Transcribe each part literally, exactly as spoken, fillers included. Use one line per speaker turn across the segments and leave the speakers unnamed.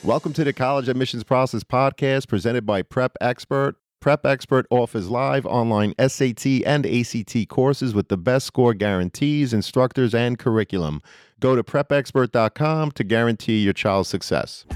Welcome to the College Admissions Process Podcast presented by Prep Expert. Prep Expert offers live online S A T and A C T courses with the best score guarantees, instructors, and curriculum. Go to prep expert dot com to guarantee your child's success.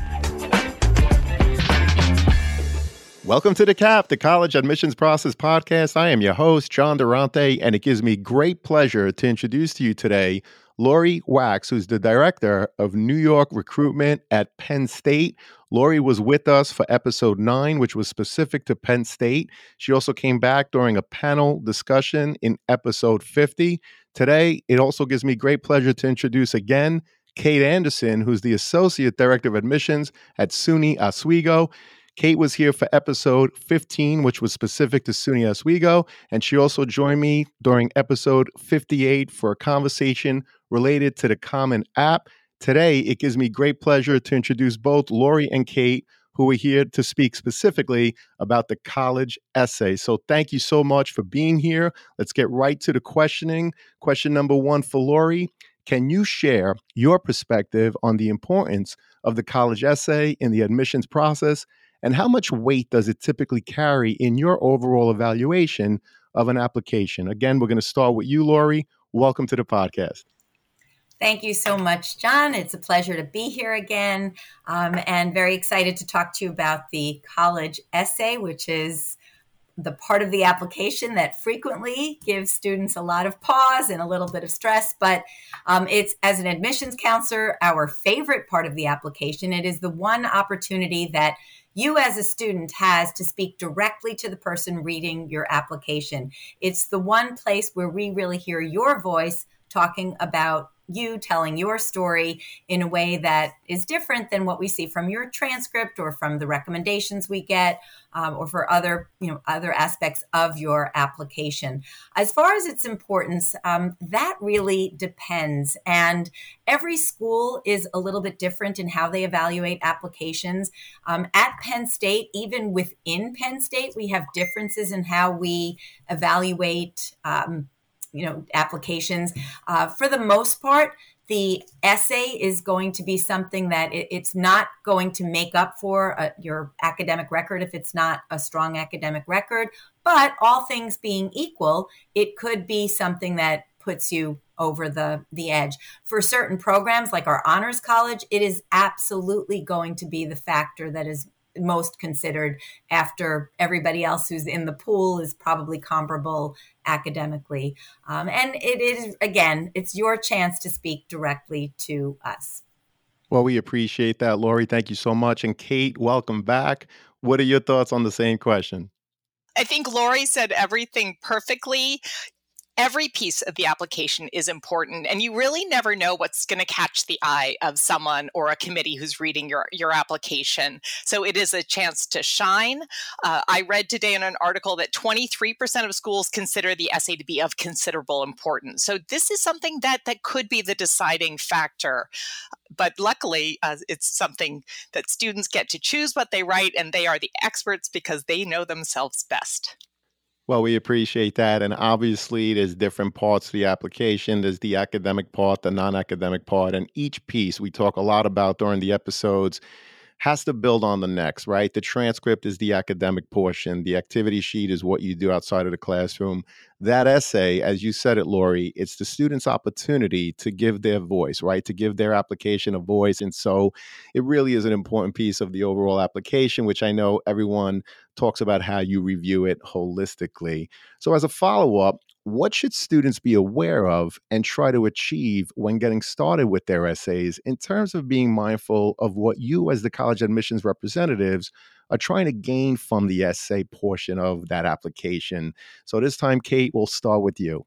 Welcome to the C A P, the College Admissions Process Podcast. I am your host, John Durante, and it gives me great pleasure to introduce to you today Lori Wax, who's the Director of New York Recruitment at Penn State. Lori was with us for episode nine, which was specific to Penn State. She also came back during a panel discussion in episode fifty. Today, it also gives me great pleasure to introduce again Kate Anderson, who's the Associate Director of Admissions at SUNY Oswego. Kate was here for episode fifteen, which was specific to SUNY Oswego, and she also joined me during episode fifty-eight for a conversation related to the Common App. Today, it gives me great pleasure to introduce both Lori and Kate, who are here to speak specifically about the college essay. So thank you so much for being here. Let's get right to the questioning. Question number one for Lori. Can you share your perspective on the importance of the college essay in the admissions process? And how much weight does it typically carry in your overall evaluation of an application? Again, we're going to start with you, Lori. Welcome to the podcast.
Thank you so much, John. It's a pleasure to be here again, um, and very excited to talk to you about the college essay, which is the part of the application that frequently gives students a lot of pause and a little bit of stress. But um, it's, as an admissions counselor, our favorite part of the application. It is the one opportunity that you as a student has to speak directly to the person reading your application. It's the one place where we really hear your voice talking about you, telling your story in a way that is different than what we see from your transcript or from the recommendations we get, um, or for other, you know, other aspects of your application. As far as its importance, um, that really depends. And every school is a little bit different in how they evaluate applications. Um, at Penn State, even within Penn State, we have differences in how we evaluate um, you know, applications. Uh, for the most part, the essay is going to be something that it, it's not going to make up for uh, your academic record if it's not a strong academic record. But all things being equal, it could be something that puts you over the, the edge. For certain programs like our honors college, it is absolutely going to be the factor that is most considered after everybody else who's in the pool is probably comparable academically. Um, and it is, again, it's your chance to speak directly to us.
Well, we appreciate that, Lori. Thank you so much. And Kate, welcome back. What are your thoughts on the same question?
I think Lori said everything perfectly. Every piece of the application is important, and you really never know what's going to catch the eye of someone or a committee who's reading your, your application. So it is a chance to shine. Uh, I read today in an article that twenty-three percent of schools consider the essay to be of considerable importance. So this is something that, that could be the deciding factor. But luckily, uh, it's something that students get to choose what they write, and they are the experts because they know themselves best.
Well, we appreciate that. And obviously, there's different parts to the application. There's the academic part, the non-academic part, and each piece we talk a lot about during the episodes has to build on the next, right? The transcript is the academic portion. The activity sheet is what you do outside of the classroom. That essay, as you said it, Lori, it's the student's opportunity to give their voice, right? To give their application a voice. And so it really is an important piece of the overall application, which I know everyone talks about how you review it holistically. So as a follow-up, what should students be aware of and try to achieve when getting started with their essays in terms of being mindful of what you as the college admissions representatives are trying to gain from the essay portion of that application? So this time, Kate, we'll start with you.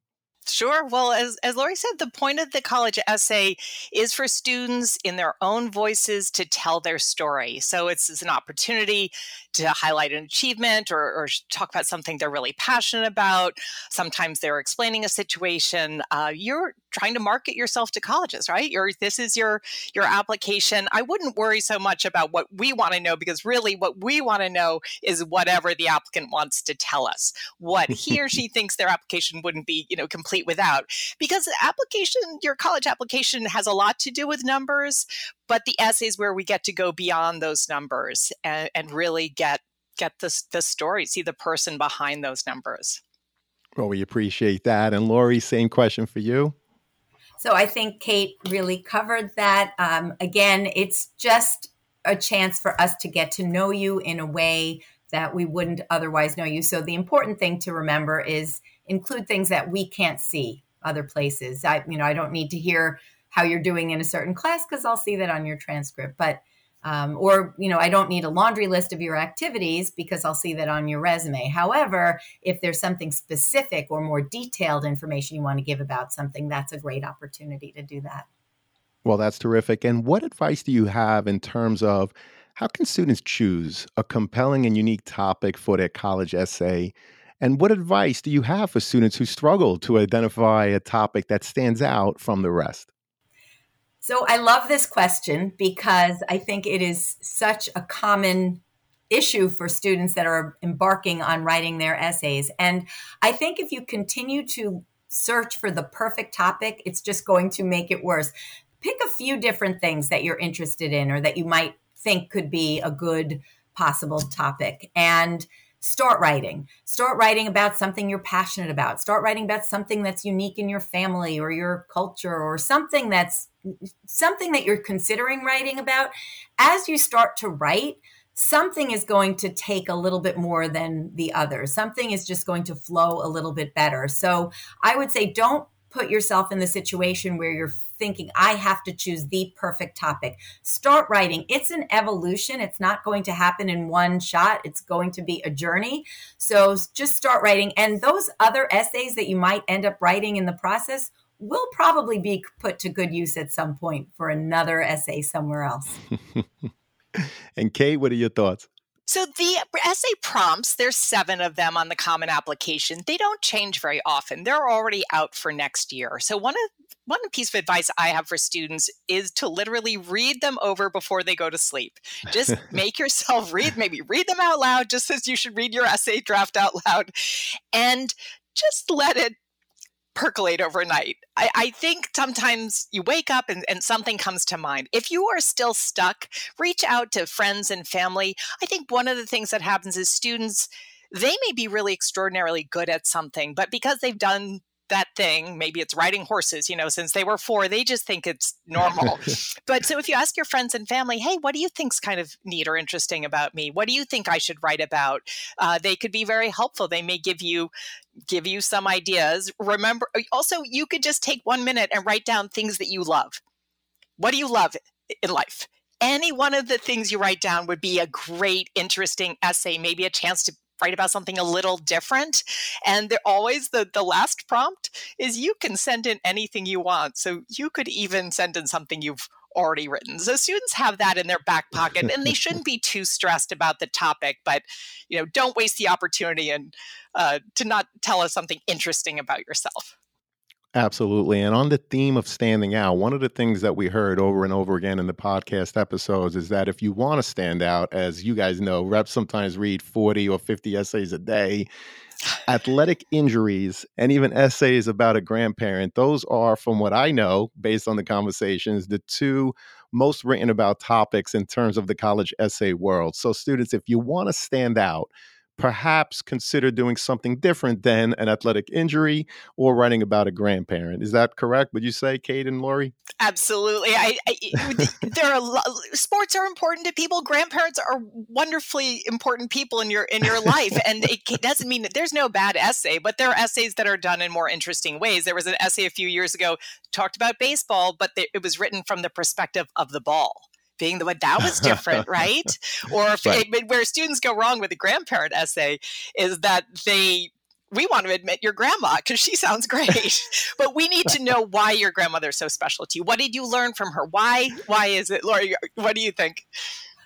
Sure. Well, as, as Lori said, the point of the college essay is for students in their own voices to tell their story. So it's, it's an opportunity to highlight an achievement or, or talk about something they're really passionate about. Sometimes they're explaining a situation. Uh, you're trying to market yourself to colleges, right? Your this is your your application. I wouldn't worry so much about what we want to know, because really what we want to know is whatever the applicant wants to tell us, what he or she thinks their application wouldn't be, you know, complete without. Because the application, your college application has a lot to do with numbers, but the essays where we get to go beyond those numbers and, and really get get the, the story, see the person behind those numbers.
Well, we appreciate that. And Lori, same question for you.
So I think Kate really covered that. Um, again, it's just a chance for us to get to know you in a way that we wouldn't otherwise know you. So the important thing to remember is include things that we can't see other places. I, you know, I don't need to hear how you're doing in a certain class because I'll see that on your transcript. But Um, or, you know, I don't need a laundry list of your activities because I'll see that on your resume. However, if there's something specific or more detailed information you want to give about something, that's a great opportunity to do that.
Well, that's terrific. And what advice do you have in terms of how can students choose a compelling and unique topic for their college essay? And what advice do you have for students who struggle to identify a topic that stands out from the rest?
So I love this question because I think it is such a common issue for students that are embarking on writing their essays. And I think if you continue to search for the perfect topic, it's just going to make it worse. Pick a few different things that you're interested in or that you might think could be a good possible topic and start writing. Start writing about something you're passionate about. Start writing about something that's unique in your family or your culture or something that's something that you're considering writing about. As you start to write, something is going to take a little bit more than the other. Something is just going to flow a little bit better. So I would say don't put yourself in the situation where you're thinking, I have to choose the perfect topic. Start writing. It's an evolution. It's not going to happen in one shot. It's going to be a journey. So just start writing. And those other essays that you might end up writing in the process will probably be put to good use at some point for another essay somewhere else.
And Kate, what are your thoughts?
So the essay prompts, there's seven of them on the Common Application. They don't change very often. They're already out for next year. So one of one piece of advice I have for students is to literally read them over before they go to sleep. Just make yourself read, maybe read them out loud, just as you should read your essay draft out loud, and just let it percolate overnight. I, I think sometimes you wake up and, and something comes to mind. If you are still stuck, reach out to friends and family. I think one of the things that happens is students, they may be really extraordinarily good at something, but because they've done that thing, maybe it's riding horses, you know, since they were four, they just think it's normal. But so if you ask your friends and family, hey, what do you think's kind of neat or interesting about me? What do you think I should write about? Uh, they could be very helpful. They may give you give you some ideas. Remember, also, you could just take one minute and write down things that you love. What do you love in life? Any one of the things you write down would be a great, interesting essay, maybe a chance to write about something a little different. And they're always the, the last prompt is you can send in anything you want. So you could even send in something you've already written. So students have that in their back pocket and they shouldn't be too stressed about the topic, but you know, don't waste the opportunity and uh, to not tell us something interesting about yourself.
Absolutely. And on the theme of standing out, one of the things that we heard over and over again in the podcast episodes is that if you want to stand out, as you guys know, reps sometimes read forty or fifty essays a day. Athletic injuries and even essays about a grandparent, those are, from what I know, based on the conversations, the two most written about topics in terms of the college essay world. So students, if you want to stand out, perhaps consider doing something different than an athletic injury or writing about a grandparent. Is that correct? Would you say, Kate and Lori?
Absolutely. I, I there are lo- sports are important to people. Grandparents are wonderfully important people in your in your life, and it doesn't mean that there's no bad essay, but there are essays that are done in more interesting ways. There was an essay a few years ago talked about baseball, but it was written from the perspective of the ball. Being the one that was different, right? Or if
right.
It, where students go wrong with a grandparent essay is that they, we want to admit your grandma because she sounds great, but we need to know why your grandmother is so special to you. What did you learn from her? Why? Why is it, Lori? What do you think?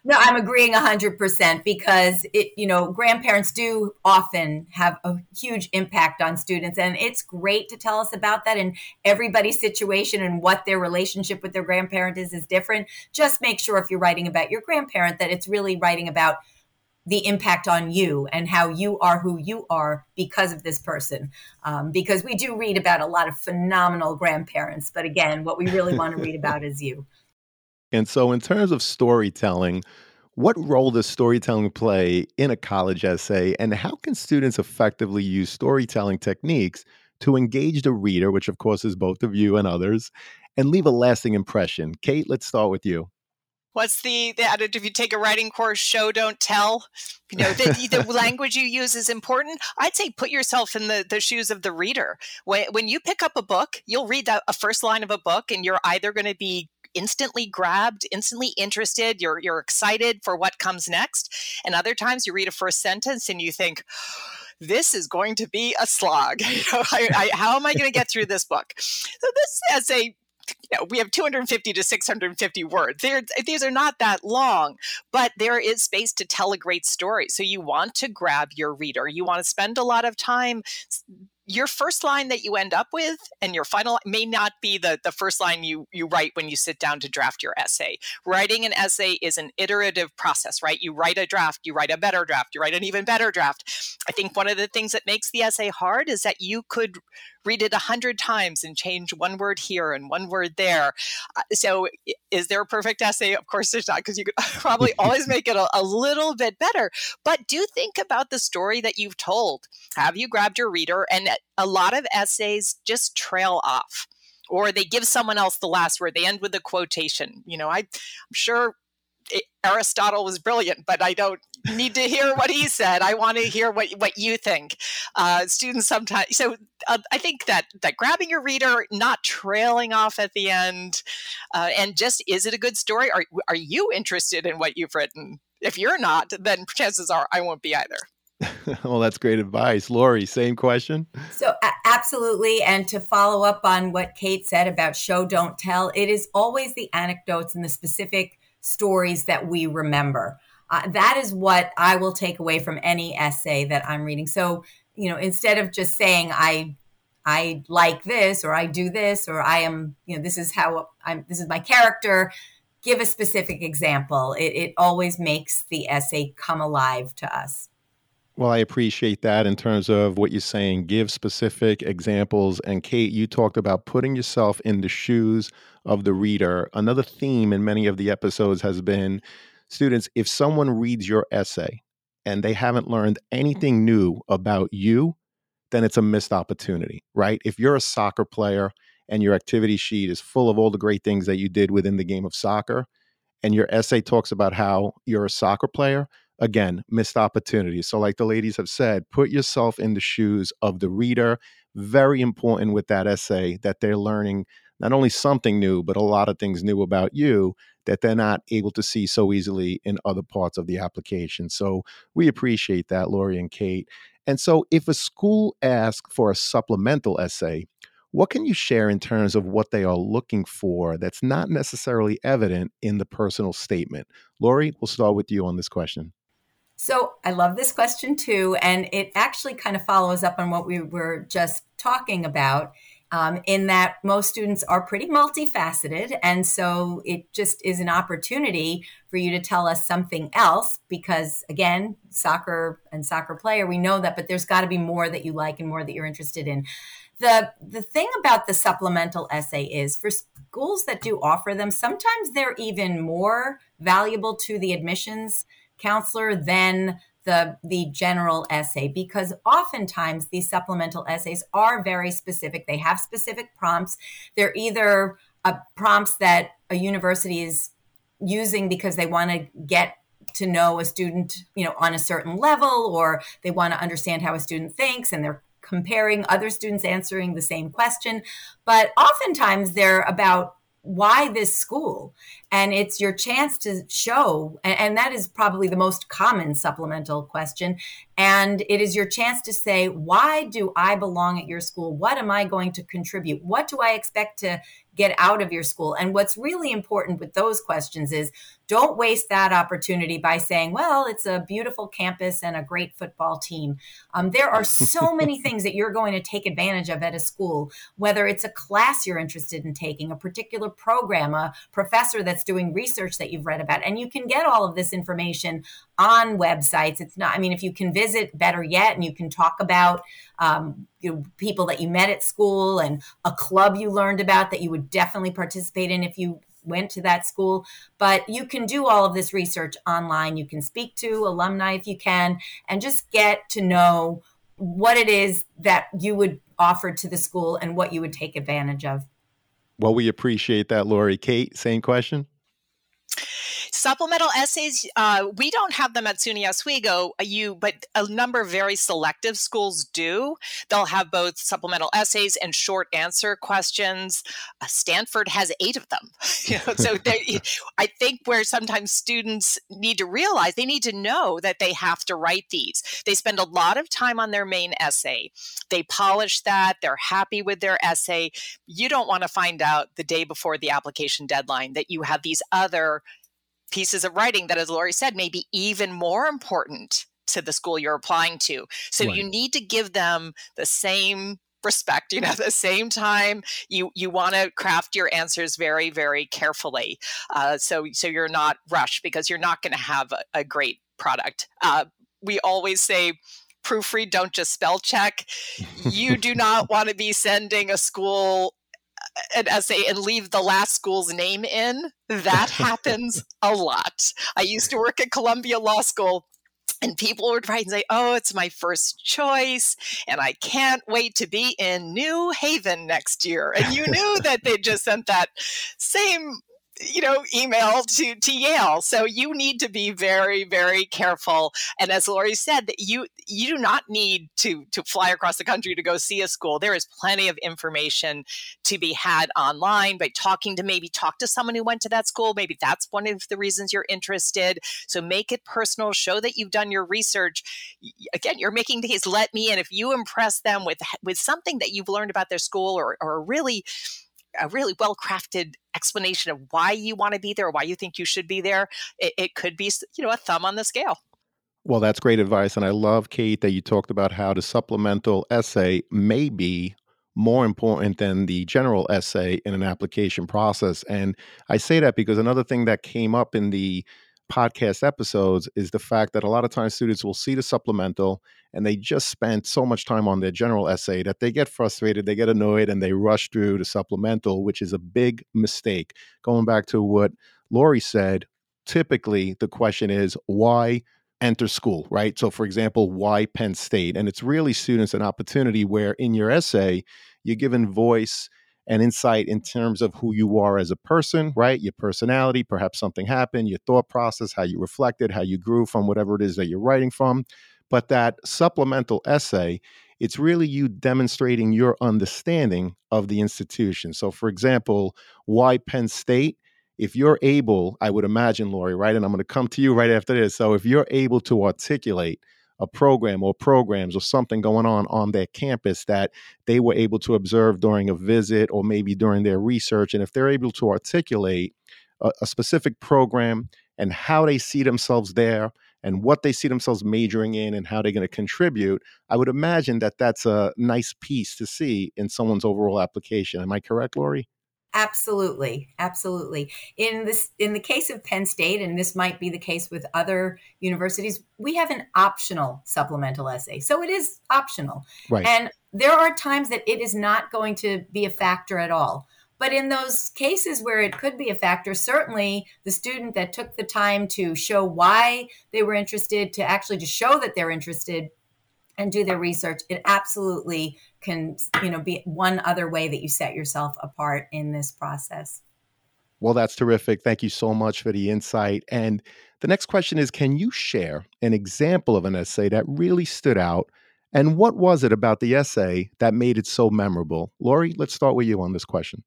No, I'm agreeing one hundred percent because it, you know, grandparents do often have a huge impact on students, and it's great to tell us about that. And everybody's situation and what their relationship with their grandparent is is different. Just make sure if you're writing about your grandparent that it's really writing about the impact on you and how you are who you are because of this person. Um, because we do read about a lot of phenomenal grandparents, but again, what we really want to read about is you.
And so, in terms of storytelling, what role does storytelling play in a college essay, and how can students effectively use storytelling techniques to engage the reader, which of course is both of you and others, and leave a lasting impression? Kate, let's start with you.
What's the, the adage? If you take a writing course, show, don't tell. You know, the, the language you use is important. I'd say put yourself in the, the shoes of the reader. When, when you pick up a book, you'll read that, a first line of a book, and you're either going to be instantly grabbed, instantly interested. You're you're excited for what comes next. And other times you read a first sentence and you think, this is going to be a slog. You know, I, I, how am I going to get through this book? So this essay, you know, we have two hundred fifty to six hundred fifty words. They're, these are not that long, but there is space to tell a great story. So you want to grab your reader. You want to spend a lot of time. Your first line that you end up with and your final may not be the, the first line you, you write when you sit down to draft your essay. Writing an essay is an iterative process, right? You write a draft, you write a better draft, you write an even better draft. I think one of the things that makes the essay hard is that you could read it a hundred times and change one word here and one word there. Uh, so is there a perfect essay? Of course there's not, because you could probably always make it a, a little bit better. But do think about the story that you've told. Have you grabbed your reader? And a lot of essays just trail off, or they give someone else the last word. They end with a quotation. You know, I, I'm sure Aristotle was brilliant, but I don't need to hear what he said. I want to hear what what you think. Uh, students sometimes, so uh, I think that that grabbing your reader, not trailing off at the end, uh, and just, is it a good story? Are are you interested in what you've written? If you're not, then chances are I won't be either.
Well, that's great advice. Lori, same question?
So a- absolutely. And to follow up on what Kate said about show, don't tell, it is always the anecdotes and the specific stories that we remember. Uh, that is what I will take away from any essay that I'm reading. So, you know, instead of just saying, I I like this, or I do this, or I am, you know, this is how I'm, this is my character, give a specific example. It, it always makes the essay come alive to us.
Well, I appreciate that in terms of what you're saying. Give specific examples. And Kate, you talked about putting yourself in the shoes of the reader. Another theme in many of the episodes has been, students, if someone reads your essay and they haven't learned anything new about you, then it's a missed opportunity, right? If you're a soccer player and your activity sheet is full of all the great things that you did within the game of soccer, and your essay talks about how you're a soccer player, again, missed opportunities. So like the ladies have said, put yourself in the shoes of the reader. Very important with that essay that they're learning not only something new, but a lot of things new about you that they're not able to see so easily in other parts of the application. So we appreciate that, Lori and Kate. And so if a school asks for a supplemental essay, what can you share in terms of what they are looking for that's not necessarily evident in the personal statement? Lori, we'll start with you on this question.
So I love this question too, and it actually kind of follows up on what we were just talking about, um, in that most students are pretty multifaceted, and so it just is an opportunity for you to tell us something else, because again, soccer and soccer player, we know that, but there's got to be more that you like and more that you're interested in. The, the thing about the supplemental essay is, for schools that do offer them, sometimes they're even more valuable to the admissions counselor than the the general essay, because oftentimes these supplemental essays are very specific. They have specific prompts. They're either uh, prompts that a university is using because they want to get to know a student, you know, on a certain level, or they want to understand how a student thinks, and they're comparing other students answering the same question. But oftentimes they're about why this school, and it's your chance to show, and, and that is probably the most common supplemental question, and it is your chance to say, why do I belong at your school? What am I going to contribute? What do I expect to get out of your school. And what's really important with those questions is don't waste that opportunity by saying, well, it's a beautiful campus and a great football team. Um, there are so many things that you're going to take advantage of at a school, whether it's a class you're interested in taking, a particular program, a professor that's doing research that you've read about. And you can get all of this information on websites. It's not, I mean, if you can visit, better yet, and you can talk about um, you know, people that you met at school and a club you learned about that you would definitely participate in if you went to that school. But you can do all of this research online. You can speak to alumni if you can, and just get to know what it is that you would offer to the school and what you would take advantage of.
Well, we appreciate that, Lori. Kate, same question?
Supplemental essays, uh, we don't have them at SUNY Oswego, you, but a number of very selective schools do. They'll have both supplemental essays and short answer questions. Uh, Stanford has eight of them. You know, so I think where sometimes students need to realize, they need to know that they have to write these. They spend a lot of time on their main essay. They polish that. They're happy with their essay. You don't want to find out the day before the application deadline that you have these other pieces of writing that, as Lori said, may be even more important to the school you're applying to. So right. You need to give them the same respect, you know, the same time. You you want to craft your answers very, very carefully. Uh, so, so you're not rushed, because you're not going to have a, a great product. Uh, we always say, proofread, don't just spell check. You do not want to be sending a school an essay and leave the last school's name in. That happens a lot. I used to work at Columbia Law School, and people would write and say, oh, it's my first choice, and I can't wait to be in New Haven next year. And you knew that they just sent that same you know, email to, to Yale. So you need to be very, very careful. And as Lori said, that you you do not need to to fly across the country to go see a school. There is plenty of information to be had online by talking to maybe talk to someone who went to that school. Maybe that's one of the reasons you're interested. So make it personal. Show that you've done your research. Again, you're making the case, let me in. If you impress them with with something that you've learned about their school, or or a really a really well-crafted explanation of why you want to be there, or why you think you should be there, it, it could be, you know, a thumb on the scale.
Well, that's great advice. And I love, Kate, that you talked about how the supplemental essay may be more important than the general essay in an application process. And I say that because another thing that came up in the podcast episodes is the fact that a lot of times students will see the supplemental and they just spent so much time on their general essay that they get frustrated, they get annoyed, and they rush through the supplemental, which is a big mistake. Going back to what Lori said, typically the question is, why enter school, right? So for example, why Penn State? And it's really students an opportunity where in your essay, you're given voice and insight in terms of who you are as a person, right? Your personality, perhaps something happened, your thought process, how you reflected, how you grew from whatever it is that you're writing from. But that supplemental essay, it's really you demonstrating your understanding of the institution. So for example, why Penn State? If you're able, I would imagine, Lori, right? And I'm going to come to you right after this. So if you're able to articulate a program or programs or something going on on their campus that they were able to observe during a visit or maybe during their research, and if they're able to articulate a, a specific program and how they see themselves there and what they see themselves majoring in and how they're going to contribute, I would imagine that that's a nice piece to see in someone's overall application. Am I correct, Lori?
Absolutely. Absolutely. In this, in the case of Penn State, and this might be the case with other universities, we have an optional supplemental essay. So it is optional.
Right.
And there are times that it is not going to be a factor at all. But in those cases where it could be a factor, certainly the student that took the time to show why they were interested, to actually to show that they're interested and do their research, it absolutely can, you know, be one other way that you set yourself apart in this process.
Well, that's terrific. Thank you so much for the insight. And the next question is, can you share an example of an essay that really stood out? And what was it about the essay that made it so memorable? Lori, let's start with you on this question.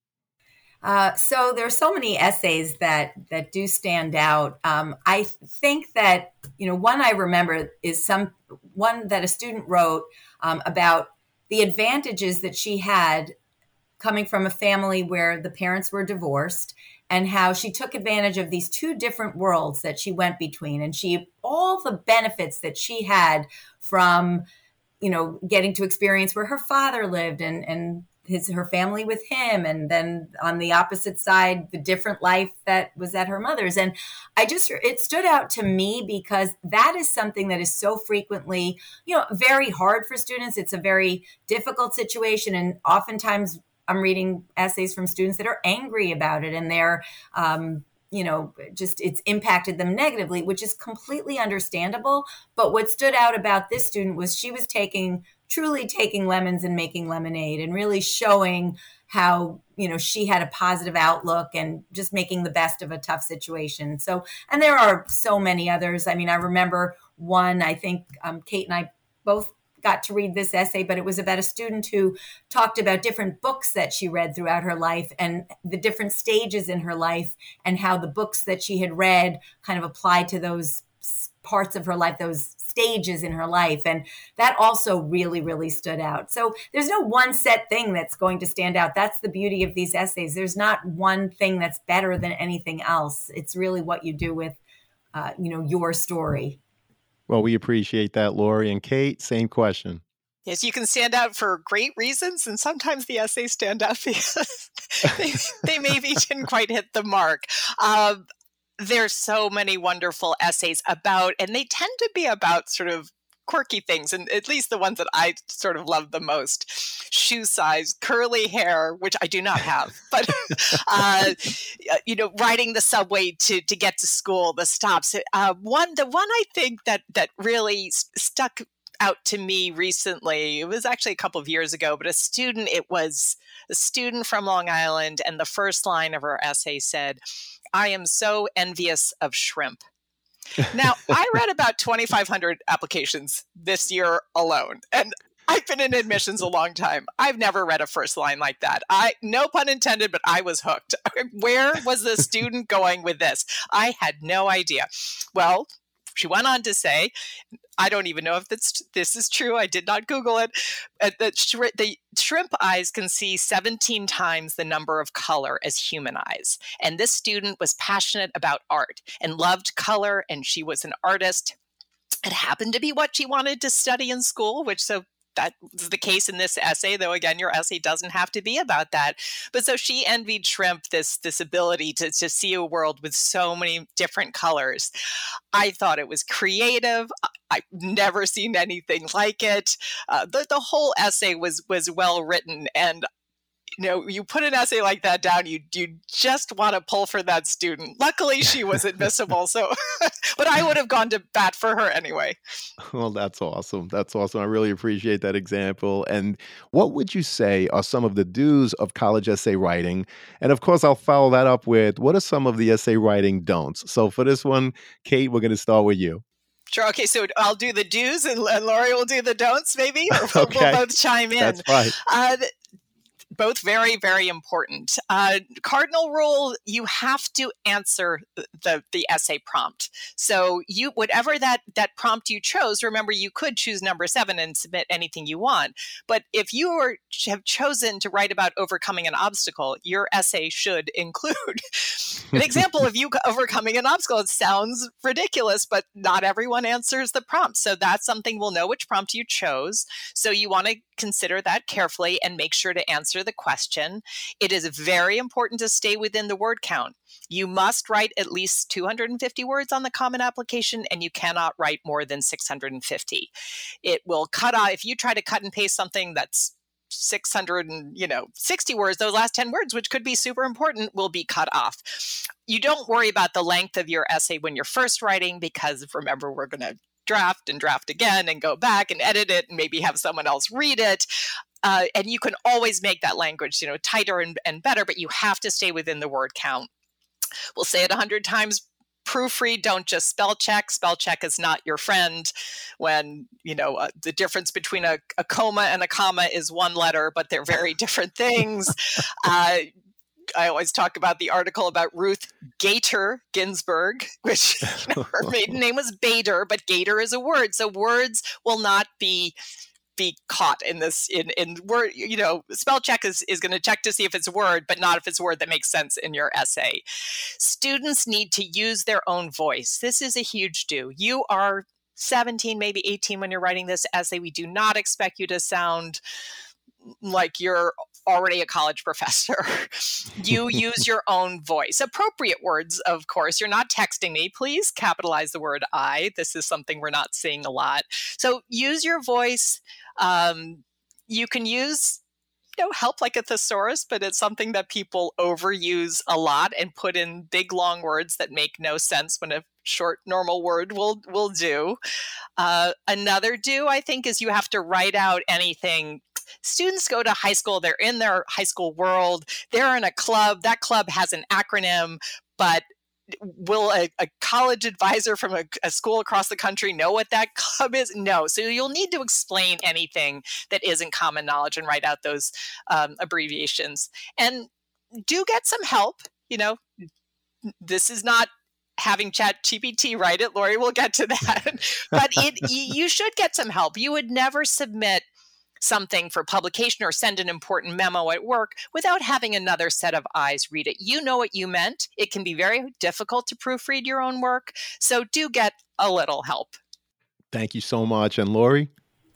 Uh, so there are so many essays that that do stand out. Um, I think that, you know, one I remember is some one that a student wrote um, about the advantages that she had coming from a family where the parents were divorced, and how she took advantage of these two different worlds that she went between, and she all the benefits that she had from, you know, getting to experience where her father lived and and his her family with him, and then on the opposite side, the different life that was at her mother's. And I just, it stood out to me because that is something that is so frequently, you know, very hard for students. It's a very difficult situation, and oftentimes I'm reading essays from students that are angry about it, and they're, um, you know, just it's impacted them negatively, which is completely understandable. But what stood out about this student was she was taking, truly taking lemons and making lemonade, and really showing how, you know, she had a positive outlook and just making the best of a tough situation. So, and there are so many others. I mean, I remember one, I think um, Kate and I both got to read this essay, but it was about a student who talked about different books that she read throughout her life and the different stages in her life, and how the books that she had read kind of applied to those parts of her life, those stages in her life. And that also really, really stood out. So there's no one set thing that's going to stand out. That's the beauty of these essays. There's not one thing that's better than anything else. It's really what you do with, uh, you know, your story.
Well, we appreciate that, Lori. And Kate, same question.
Yes, you can stand out for great reasons, and sometimes the essays stand out because they, they maybe didn't quite hit the mark. Um, there's so many wonderful essays about, and they tend to be about sort of quirky things, and at least the ones that I sort of love the most. Shoe size, curly hair, which I do not have, but uh, you know, riding the subway to to get to school, the stops. Uh, one, the one I think that that really st- stuck out to me recently, it was actually a couple of years ago, but a student, it was a student from Long Island, and the first line of her essay said, "I am so envious of shrimp." Now, I read about twenty-five hundred applications this year alone, and I've been in admissions a long time. I've never read a first line like that. I, no pun intended, but I was hooked. Where was the student going with this? I had no idea. Well, she went on to say, I don't even know if this, this is true. I did not Google it. Uh, the, shri- the shrimp eyes can see seventeen times the number of color as human eyes. And this student was passionate about art and loved color, and she was an artist. It happened to be what she wanted to study in school, which so that was the case in this essay, though, again, your essay doesn't have to be about that. But so she envied shrimp this, this ability to, to see a world with so many different colors. I thought it was creative. I've never seen anything like it. Uh, the, the whole essay was was well written, and you know, you put an essay like that down, you you just want to pull for that student. Luckily, she was admissible, so but I would have gone to bat for her anyway.
Well, that's awesome. That's awesome. I really appreciate that example. And what would you say are some of the do's of college essay writing? And of course, I'll follow that up with what are some of the essay writing don'ts? So for this one, Kate, we're going to start with you.
Sure. Okay. So I'll do the do's, and, and Lori will do the don'ts, maybe, or
Okay.
we'll both chime in.
That's fine.
Uh, both very, very important. Uh, cardinal rule, you have to answer the, the essay prompt. So you, whatever that, that prompt you chose, remember you could choose number seven and submit anything you want. But if you are, have chosen to write about overcoming an obstacle, your essay should include an example of you overcoming an obstacle. It sounds ridiculous, but not everyone answers the prompt. So that's something we'll know which prompt you chose. So you want to consider that carefully and make sure to answer the question. It is very important to stay within the word count. You must write at least two hundred fifty words on the Common Application, and you cannot write more than six hundred fifty. It will cut off, if you try to cut and paste something that's six hundred and, you know, sixty words, those last ten words, which could be super important, will be cut off. You don't worry about the length of your essay when you're first writing, because remember, we're going to draft and draft again and go back and edit it and maybe have someone else read it. Uh, and you can always make that language, you know, tighter and, and better, but you have to stay within the word count. We'll say it a hundred times. Proofread, don't just spell check. Spell check is not your friend when, you know, uh, the difference between a, a comma and a comma is one letter, but they're very different things. Uh, I always talk about the article about Ruth Gator Ginsburg, which, you know, her maiden name was Bader, but Gator is a word. So words will not be be caught in this in in word, you know, spell check is, is going to check to see if it's a word, but not if it's a word that makes sense in your essay. Students need to use their own voice. This is a huge do. You are seventeen, maybe eighteen when you're writing this essay. We do not expect you to sound like you're already a college professor. You use your own voice. Appropriate words, of course. You're not texting me. Please capitalize the word I. This is something we're not seeing a lot. So use your voice. Um, you can use you know, help like a thesaurus, but it's something that people overuse a lot and put in big, long words that make no sense when a short, normal word will will do. Uh, another do, I think, is you have to write out anything. Students go to high school, they're in their high school world, they're in a club, that club has an acronym, but will a, a college advisor from a, a school across the country know what that club is? No. So you'll need to explain anything that isn't common knowledge and write out those um, abbreviations. And do get some help. You know, this is not having Chat G P T write it. Lori will get to that. But it you should get some help. You would never submit something for publication or send an important memo at work without having another set of eyes read it. You know what you meant. It can be very difficult to proofread your own work. So do get a little help.
Thank you so much. And Lori?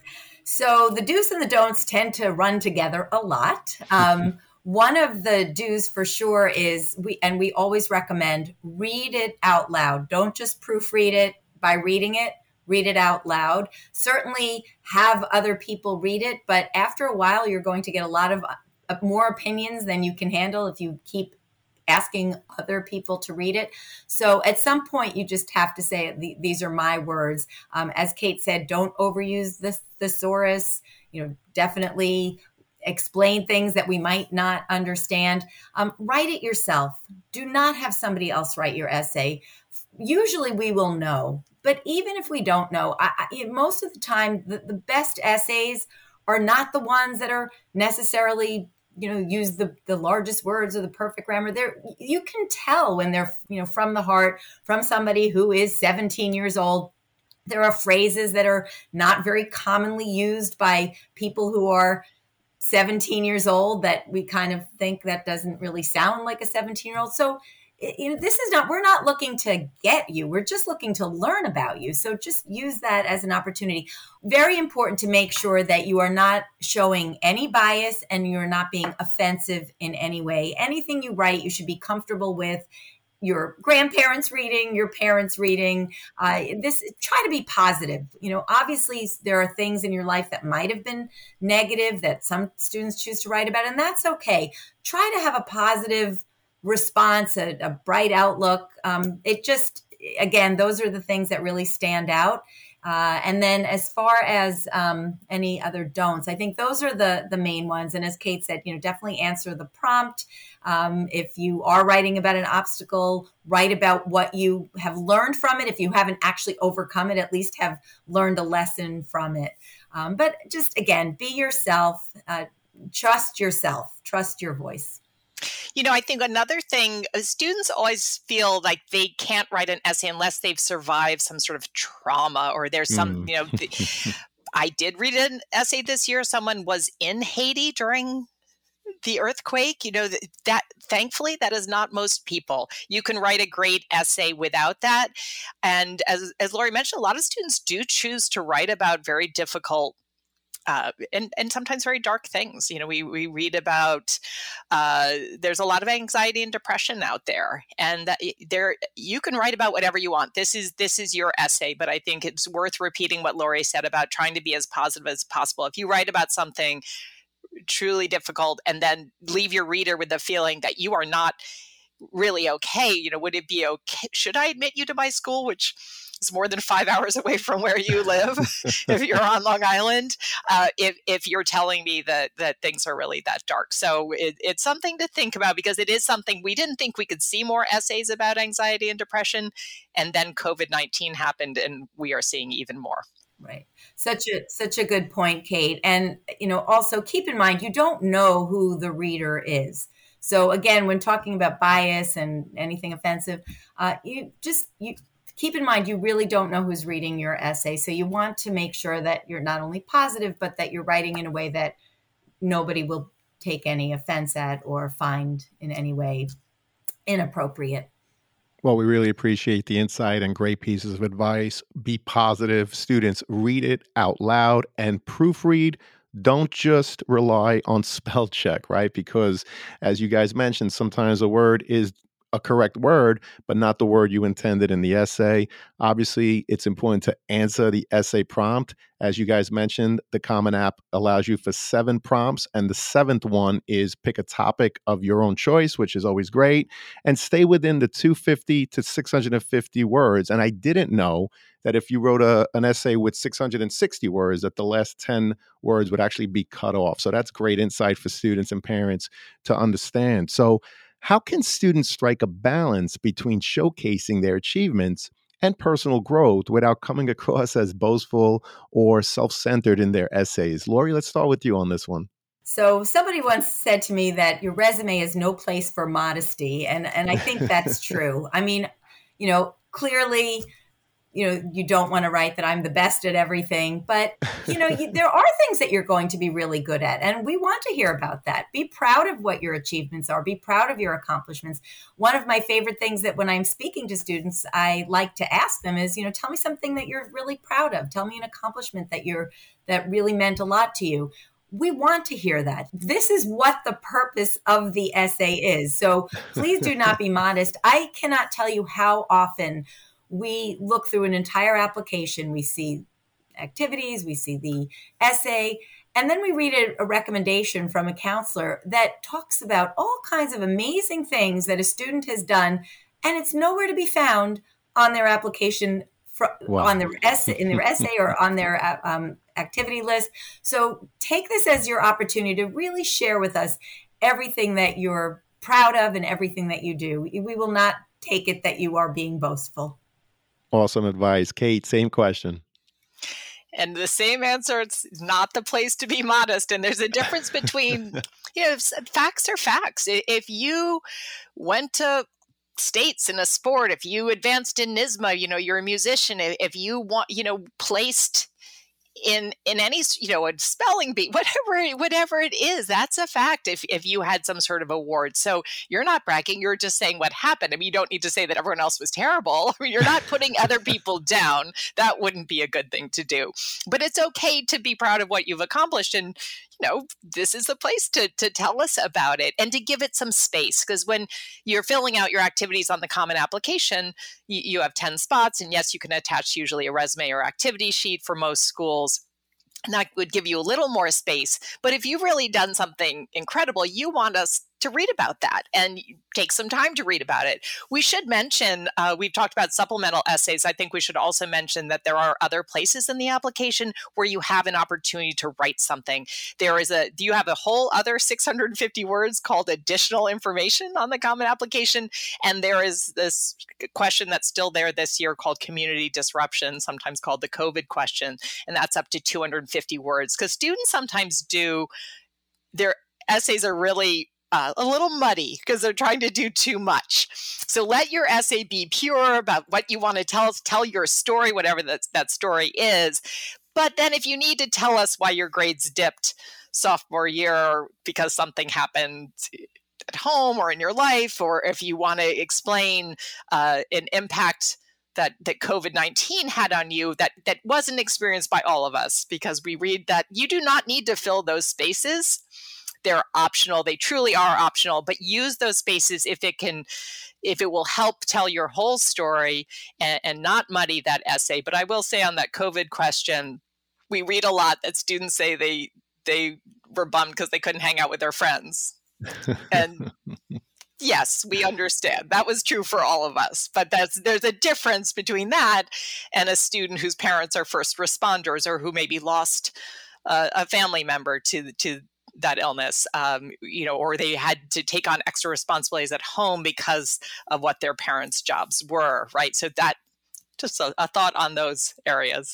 So the do's and the don'ts tend to run together a lot. Um, one of the do's for sure is, we and we always recommend, read it out loud. Don't just proofread it by reading it. Read it out loud. Certainly have other people read it, but after a while, you're going to get a lot of uh, more opinions than you can handle if you keep asking other people to read it. So at some point, you just have to say, these are my words. Um, as Kate said, don't overuse the thesaurus. You know, definitely explain things that we might not understand. Um, write it yourself. Do not have somebody else write your essay. Usually we will know. But even if we don't know, I, I, most of the time, the, the best essays are not the ones that are necessarily, you know, use the, the largest words or the perfect grammar. They're, you can tell when they're, you know, from the heart, from somebody who is seventeen years old. There are phrases that are not very commonly used by people who are seventeen years old that we kind of think that doesn't really sound like a seventeen-year-old. So you know, this is not, we're not looking to get you. We're just looking to learn about you. So just use that as an opportunity. Very important to make sure that you are not showing any bias and you're not being offensive in any way. Anything you write, you should be comfortable with your grandparents reading, your parents reading. Uh, this, try to be positive. You know, obviously there are things in your life that might have been negative that some students choose to write about, and that's okay. Try to have a positive response, a, a bright outlook. Um, it just, again, those are the things that really stand out. Uh, and then as far as um, any other don'ts, I think those are the the main ones. And as Kate said, you know, definitely answer the prompt. Um, if you are writing about an obstacle, write about what you have learned from it. If you haven't actually overcome it, at least have learned a lesson from it. Um, but just, again, be yourself. Uh, trust yourself. Trust your voice.
You know, I think another thing, students always feel like they can't write an essay unless they've survived some sort of trauma or there's some, mm. you know, the, I did read an essay this year. Someone was in Haiti during the earthquake. You know, that, that thankfully, that is not most people. You can write a great essay without that. And as, as Lori mentioned, a lot of students do choose to write about very difficult Uh, and, and sometimes very dark things. You know, we, we read about, uh, there's a lot of anxiety and depression out there, and that there, you can write about whatever you want. This is, this is your essay, but I think it's worth repeating what Lori said about trying to be as positive as possible. If you write about something truly difficult and then leave your reader with the feeling that you are not really okay, you know, would it be okay? Should I admit you to my school, which is more than five hours away from where you live, if you're on Long Island, uh, if, if you're telling me that, that things are really that dark. So it, it's something to think about, because it is something we didn't think we could see more essays about anxiety and depression. And then COVID nineteen happened and we are seeing even more.
Right. Such a, such a good point, Kate. And, you know, also keep in mind, you don't know who the reader is. So again, when talking about bias and anything offensive, uh, you just, you, keep in mind, you really don't know who's reading your essay. So you want to make sure that you're not only positive, but that you're writing in a way that nobody will take any offense at or find in any way inappropriate.
Well, we really appreciate the insight and great pieces of advice. Be positive. Students, read it out loud and proofread. Don't just rely on spell check, right? Because as you guys mentioned, sometimes a word is a correct word, but not the word you intended in the essay. Obviously, it's important to answer the essay prompt. As you guys mentioned, the Common App allows you for seven prompts, and the seventh one is pick a topic of your own choice, which is always great, and stay within the two hundred fifty to six hundred fifty words. And I didn't know that if you wrote a, an essay with six hundred sixty words, that the last ten words would actually be cut off. So that's great insight for students and parents to understand. So how can students strike a balance between showcasing their achievements and personal growth without coming across as boastful or self-centered in their essays? Lori, let's start with you on this one.
So somebody once said to me that your resume is no place for modesty. And, and I think that's true. I mean, you know, clearly, you know, you don't want to write that I'm the best at everything, but, you know, you, there are things that you're going to be really good at. And we want to hear about that. Be proud of what your achievements are. Be proud of your accomplishments. One of my favorite things that when I'm speaking to students, I like to ask them is, you know, tell me something that you're really proud of. Tell me an accomplishment that you're, that really meant a lot to you. We want to hear that. This is what the purpose of the essay is. So please do not be modest. I cannot tell you how often we look through an entire application. We see activities, we see the essay, and then we read a, a recommendation from a counselor that talks about all kinds of amazing things that a student has done, and it's nowhere to be found on their application, for, wow. on their essay, in their essay or on their um, activity list. So take this as your opportunity to really share with us everything that you're proud of and everything that you do. We will not take it that you are being boastful.
Awesome advice. Kate, same question.
And the same answer, it's not the place to be modest. And there's a difference between, you know, facts are facts. If you went to states in a sport, if you advanced in N S M A, you know, you're a musician, if you want, you know, placed in in any, you know, a spelling bee, whatever whatever it is, that's a fact if if you had some sort of award. So you're not bragging, you're just saying what happened. I mean, you don't need to say that everyone else was terrible. I mean, you're not putting other people down. That wouldn't be a good thing to do. But it's okay to be proud of what you've accomplished, and you know, this is the place to to tell us about it and to give it some space. Because when you're filling out your activities on the Common Application, you, you have ten spots, and yes, you can attach usually a resume or activity sheet for most schools. And that would give you a little more space. But if you've really done something incredible, you want us to read about that and take some time to read about it. We should mention, uh, we've talked about supplemental essays. I think we should also mention that there are other places in the application where you have an opportunity to write something. There is a, do you have a whole other six hundred fifty words called additional information on the Common Application? And there is this question that's still there this year called community disruption, sometimes called the COVID question. And that's up to two hundred fifty words, because students sometimes do, their essays are really Uh, a little muddy because they're trying to do too much. So let your essay be pure about what you want to tell us, tell your story, whatever that, that story is. But then if you need to tell us why your grades dipped sophomore year because something happened at home or in your life, or if you want to explain uh, an impact that, that COVID nineteen had on you that, that wasn't experienced by all of us, because we read that you do not need to fill those spaces. They're optional. They truly are optional, but use those spaces if it can, if it will help tell your whole story and, and not muddy that essay. But I will say on that COVID question, we read a lot that students say they they were bummed because they couldn't hang out with their friends. And yes, we understand. That was true for all of us. But that's there's a difference between that and a student whose parents are first responders or who maybe lost uh, a family member to to that illness, um, you know, or they had to take on extra responsibilities at home because of what their parents' jobs were, right? So that, just a, a thought on those areas.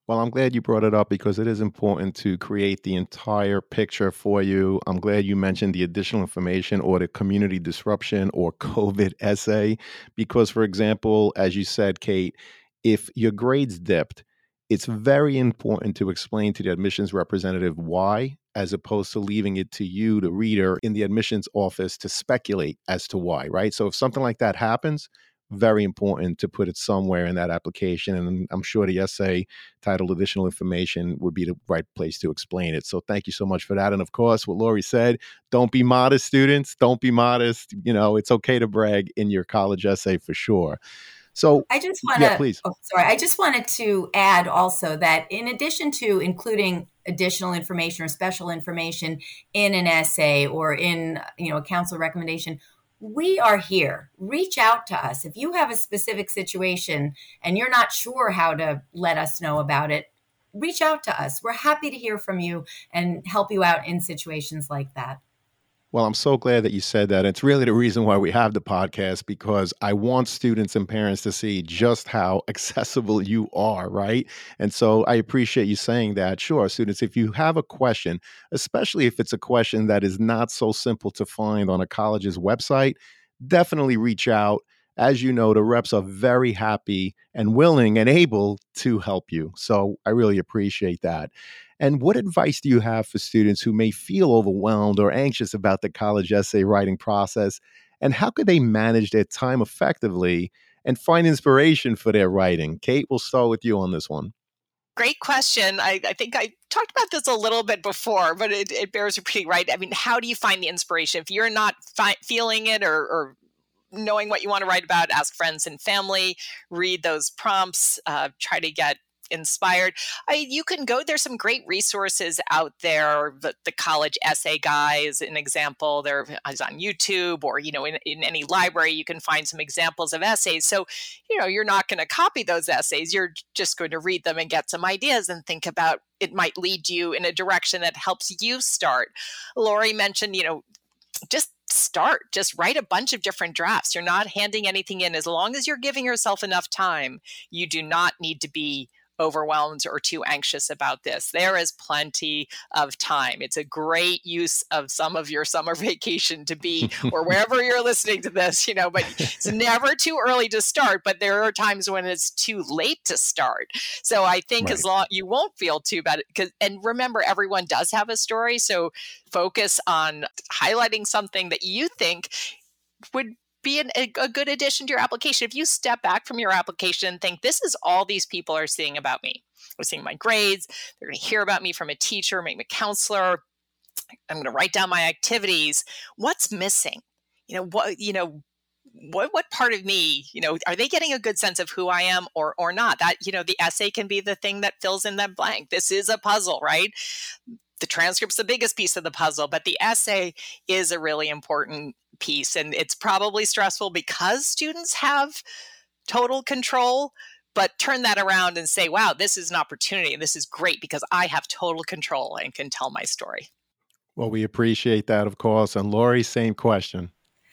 Well, I'm glad you brought it up because it is important to create the entire picture for you. I'm glad you mentioned the additional information or the community disruption or COVID essay, because, for example, as you said, Kate, if your grades dipped, it's very important to explain to the admissions representative why, as opposed to leaving it to you, the reader, in the admissions office to speculate as to why, right? So if something like that happens, very important to put it somewhere in that application. And I'm sure the essay titled additional information would be the right place to explain it. So thank you so much for that. And of course, what Lori said, don't be modest, students. Don't be modest. You know, it's okay to brag in your college essay for sure. So
I just want
yeah,
to,
please.
oh, sorry, I just wanted to add also that in addition to including additional information or special information in an essay or in, you know, a council recommendation, we are here. Reach out to us. If you have a specific situation and you're not sure how to let us know about it, reach out to us. We're happy to hear from you and help you out in situations like that.
Well, I'm so glad that you said that. It's really the reason why we have the podcast, because I want students and parents to see just how accessible you are, right? And so I appreciate you saying that. Sure, students, if you have a question, especially if it's a question that is not so simple to find on a college's website, definitely reach out. As you know, the reps are very happy and willing and able to help you. So I really appreciate that. And what advice do you have for students who may feel overwhelmed or anxious about the college essay writing process? And how could they manage their time effectively and find inspiration for their writing? Kate, we'll start with you on this one.
Great question. I, I think I talked about this a little bit before, but it, it bears repeating, right? I mean, how do you find the inspiration? If you're not fi- feeling it or, or knowing what you want to write about, ask friends and family, read those prompts, uh, try to get inspired. I, you can go, there's some great resources out there. The, the college essay guy is an example. There is on YouTube, or, you know, in, in any library, you can find some examples of essays. So, you know, you're not going to copy those essays. You're just going to read them and get some ideas and think about, it might lead you in a direction that helps you start. Lori mentioned, you know, just start, just write a bunch of different drafts. You're not handing anything in. As long as you're giving yourself enough time, you do not need to be overwhelmed or too anxious about this. There is plenty of time. It's a great use of some of your summer vacation to be, or wherever you're listening to this, you know, but it's never too early to start, but there are times when it's too late to start. So I think
Right.
as long, you won't feel too bad, because, and remember, everyone does have a story. So focus on highlighting something that you think would be an, a, a good addition to your application. If you step back from your application and think, this is all these people are seeing about me. They're seeing my grades. They're going to hear about me from a teacher, maybe a counselor. I'm going to write down my activities. What's missing? You know, what, you know, what what part of me, you know, are they getting a good sense of who I am or or not? That, you know, the essay can be the thing that fills in that blank. This is a puzzle, right? The transcript's the biggest piece of the puzzle, but the essay is a really important piece. And it's probably stressful because students have total control, but turn that around and say, wow, this is an opportunity. This is great because I have total control and can tell my story.
Well, we appreciate that, of course. And Lori, same question.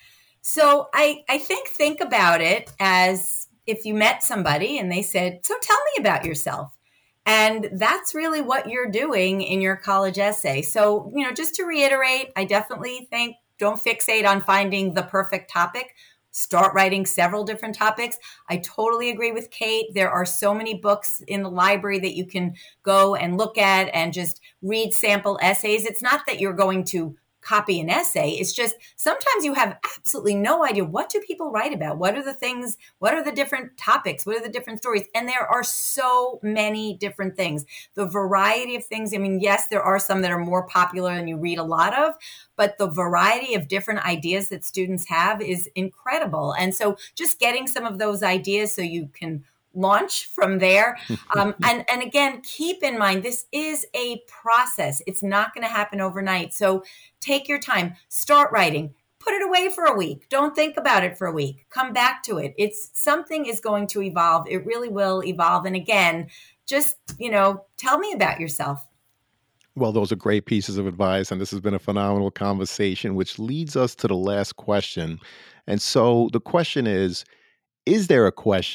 So I, I think, think about it as if you met somebody and they said, so tell me about yourself. And that's really what you're doing in your college essay. So, you know, just to reiterate, I definitely think don't fixate on finding the perfect topic. Start writing several different topics. I totally agree with Kate. There are so many books in the library that you can go and look at and just read sample essays. It's not that you're going to copy an essay. It's just sometimes you have absolutely no idea, what do people write about? What are the things? What are the different topics? What are the different stories? And there are so many different things. The variety of things. I mean, yes, there are some that are more popular and you read a lot of, but the variety of different ideas that students have is incredible. And so just getting some of those ideas so you can launch from there. Um, and, and again, keep in mind, this is a process. It's not going to happen overnight. So take your time, start writing, put it away for a week. Don't think about it for a week. Come back to it. It's something is going to evolve. It really will evolve. And again, just, you know, tell me about yourself.
Well, those are great pieces of advice, and this has been a phenomenal conversation, which leads us to the last question. And so the question is, is there a question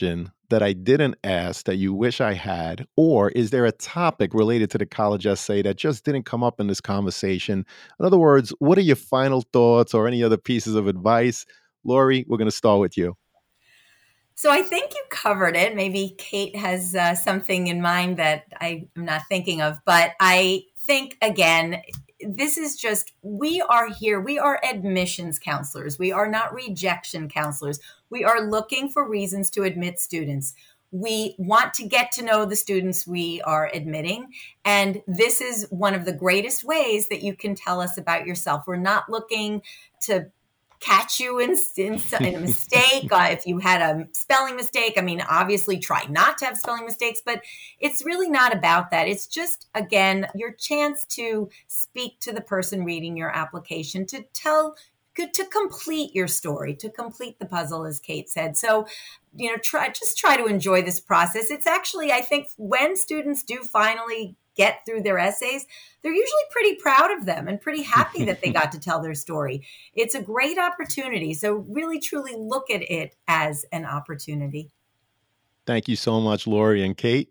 that I didn't ask that you wish I had? Or is there a topic related to the college essay that just didn't come up in this conversation? In other words, what are your final thoughts or any other pieces of advice? Lori, we're going to start with you.
So I think you covered it. Maybe Kate has uh, something in mind that I am not thinking of, but I think, again, this is just, we are here. We are admissions counselors. We are not rejection counselors. We are looking for reasons to admit students. We want to get to know the students we are admitting. And this is one of the greatest ways that you can tell us about yourself. We're not looking to catch you in, in, in a mistake. Uh, if you had a spelling mistake, I mean, obviously try not to have spelling mistakes, but it's really not about that. It's just, again, your chance to speak to the person reading your application, to tell, to complete your story, to complete the puzzle, as Kate said. So, you know, try, just try to enjoy this process. It's actually, I think, when students do finally get through their essays, they're usually pretty proud of them and pretty happy that they got to tell their story. It's a great opportunity. So really, truly look at it as an opportunity.
Thank you so much, Lori and Kate.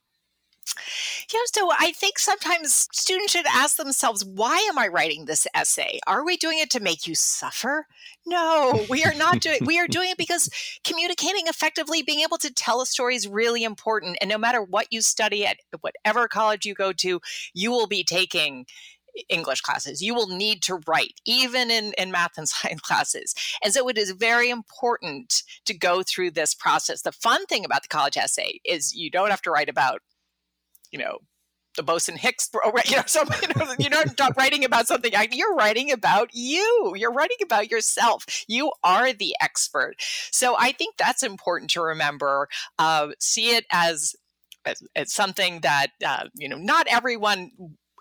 Yeah, so I think sometimes students should ask themselves, why am I writing this essay? Are we doing it to make you suffer? No, we are not doing we are doing it because communicating effectively, being able to tell a story is really important. And no matter what you study at whatever college you go to, you will be taking English classes. You will need to write, even in, in math and science classes. And so it is very important to go through this process. The fun thing about the college essay is you don't have to write about, you know, the Boson-Hicks, you know, so, you know, you're not writing about something, you're writing about you. You're writing about yourself. You are the expert. So I think that's important to remember. Uh, see it as, as, as something that, uh, you know, not everyone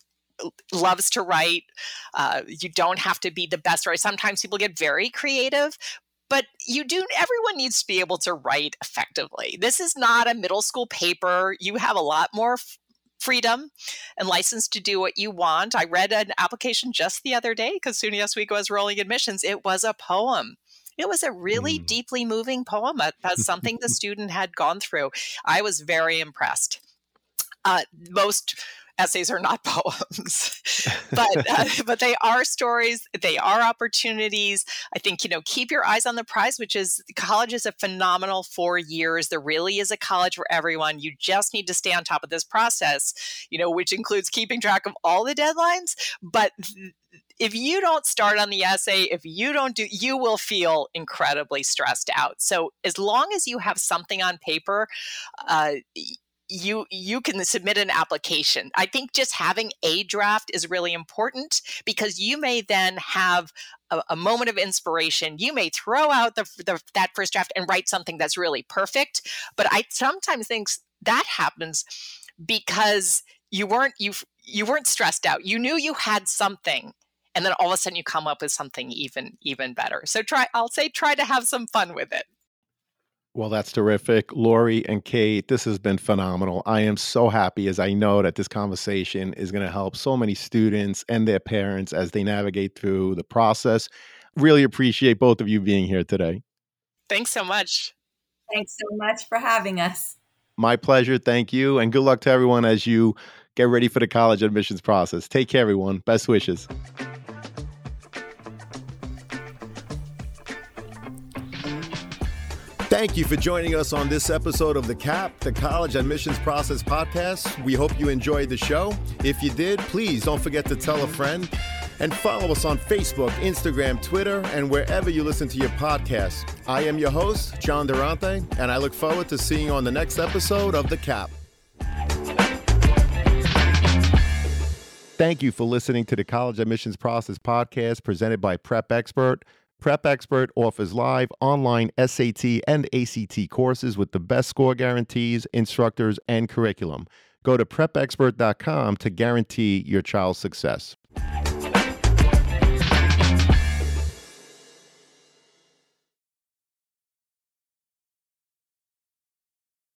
loves to write. Uh, you don't have to be the best writer. Sometimes people get very creative, but you do, everyone needs to be able to write effectively. This is not a middle school paper. You have a lot more f- freedom and license to do what you want. I read an application just the other day because SUNY Oswego was rolling admissions. It was a poem. It was a really mm. deeply moving poem about something the student had gone through. I was very impressed. Uh, most essays are not poems, but uh, but they are stories. They are opportunities. I think, you know, keep your eyes on the prize, which is college is a phenomenal four years. There really is a college for everyone. You just need to stay on top of this process, you know, which includes keeping track of all the deadlines. But th- if you don't start on the essay, if you don't do, you will feel incredibly stressed out. So as long as you have something on paper, uh, you you can submit an application. I think just having a draft is really important because you may then have a, a moment of inspiration. You may throw out the, the that first draft and write something that's really perfect. But I sometimes think that happens because you weren't you you weren't stressed out. You knew you had something, and then all of a sudden you come up with something even even better. So try. I'll say try to have some fun with it.
Well, that's terrific. Lori and Kate, this has been phenomenal. I am so happy as I know that this conversation is going to help so many students and their parents as they navigate through the process. Really appreciate both of you being here today.
Thanks so much.
Thanks so much for having us.
My pleasure. Thank you. And good luck to everyone as you get ready for the college admissions process. Take care, everyone. Best wishes. Thank you for joining us on this episode of The C A P, the College Admissions Process Podcast. We hope you enjoyed the show. If you did, please don't forget to tell a friend and follow us on Facebook, Instagram, Twitter, and wherever you listen to your podcasts. I am your host, John Durante, and I look forward to seeing you on the next episode of The C A P. Thank you for listening to the College Admissions Process Podcast presented by Prep Expert. Prep Expert offers live online S A T and A C T courses with the best score guarantees, instructors, and curriculum. Go to prep expert dot com to guarantee your child's success.